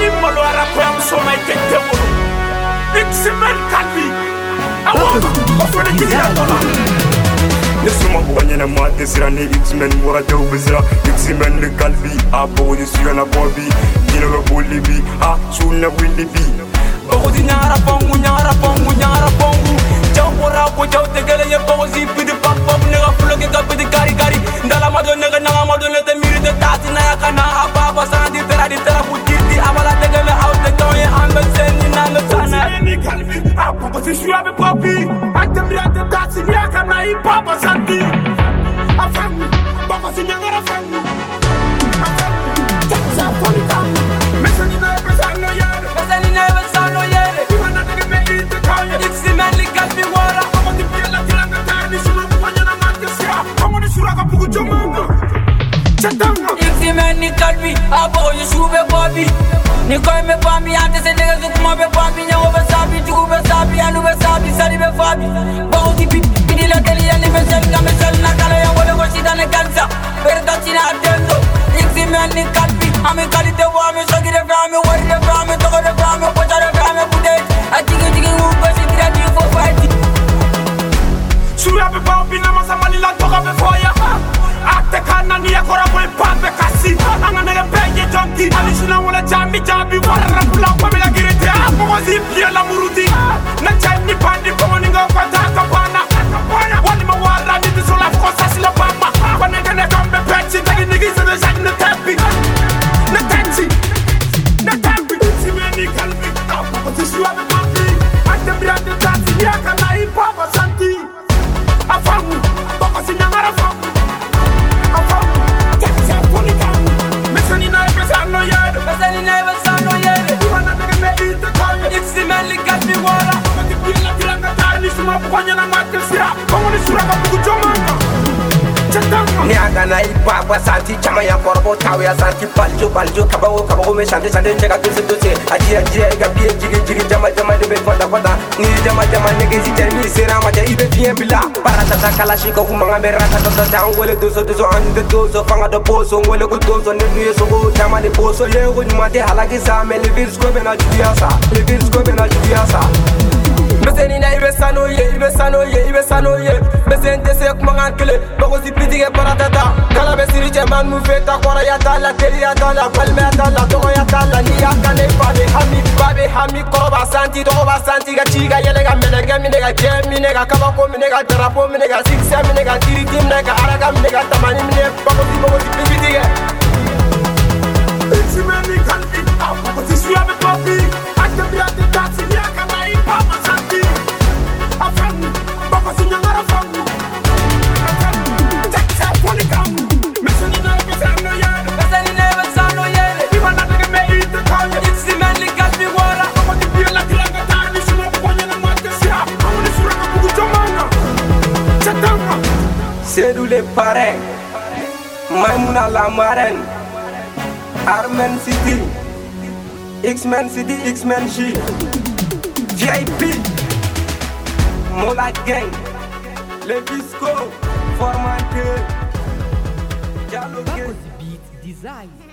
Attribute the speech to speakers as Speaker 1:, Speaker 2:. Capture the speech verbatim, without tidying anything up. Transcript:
Speaker 1: malo ara ko am so mai tete wolo X-Men kalbi awo ko fone kidi atola Nesuma bwanyana mate sirane X-Men wora te ubizira X-Men le kalbi abo de sugana bobi Yino go libi ah chuna wilibi Bogodi nyara bongu nyara bongu nyara bongu Jaw wora ko jaw tegele ye bogozi pidi pap pap nega floge ga pidi gari gari Ndala mado nega nanga mado le te miri de tati na yakana ababa sandi tera di tera putirti abala tegele out de toye ambe seni nanga sana Ni kalbi abo si shua be papi Atem ria de tati yakana i papa sandi Afangu baba si nyangara fangu Afangu Tatsa foni kamu Mesani na ebe sano yere Mesani na ebe sano yere Iwana nege me ite kanye X-Men li kalbi wala Kama di piela kilanga tani Shuru kupanya na mante siya Kama ni shura kapuku jomanga Chatanga X-Men ni kalbi Abo yu shube bobi Ni koi me bambi Ante se nege zukuma be bambi Nyango be sabi Chuku be sabi Anu be sabi Sari be fabi Bao di pi Pidi la teli ya ni me sel Kame sel na kala ya wole Koshida ne kansa Perda china atendo X-Men ni kalbi Ami kalite wa Ami shogi de frame Wari de frame Toko de frame Pocha de frame Pute Atiki tiki upe Shikira di fo fighti Shura be bambi Nama samali la toka be foya Akte kana ni ya kora boy pambe kasi Anga nege peye jonki Alishuna wala jambi jambi Wala rapula kwa bila girete Apo wazi pia la muruti Na chani pandi Kwa ninga upata kapana Wali mawara Niti sola fkosa sila bama Kwa nege ne kambe pechi Tagi nigi se de jani ne tepi Ne tenchi Ne tepi Uti meni kalbi Apo wazi shua me papi Akte brande tati Yaka na ipapa santi Afangu Boko si nyangara fangu Mesani na ebe sano yere Mesani na ebe sano yere Iwana nege me ite kanye X-Men li kalbi wala Kama di pila kilanga tani Shuma bukwanya na mate siya Kama ni shura kapuku jomanga Chatanga Ni aga na ipa kwa santi Chama ya korbo tawe ya santi Baljo baljo kabawo kabawo me shante shante Njega dose dose Aji aji ega biye jigi jigi Jama jama nebe kwada kwada Ni jama jama nege si jami Sera maja ibe fiyen bila Baratata kalashiko kumanga me ratata Tangwele doso doso ande doso Fanga do poso Ngwele kudoso Nedu yeso go Chama de poso Yego nyumate halaki sa Me levir skobe na judiasa Levir skobe na judiasa Meseni na ibe sano ye Ibe sano ye Ibe sano ye Mesen tese kumanga kele Bako si pitige baratata Kala be siriche man mufeta Kora ya tala Teli ya tala Palme ya tala Toko ya tala Ni ya kane Babe hami Babe hami Koroba santi Tokoba santi Ga chiga yelega Menega minega Jem minega Kabako minega Tarapo minega Sikse minega Tiri tim nega Araga minega Tamani minega Bako si bako si pitige X-Men ni kalbi Bako si suya me papi Akte biate tati Yaka na ipapa santi Afangu Bako si nyangara fangu Seydou le parrain Maimouna la marraine Armen City X-Men City X-Men G V I P Mola Gang Le Bisco Formanque Diallo Gang
Speaker 2: Beat Design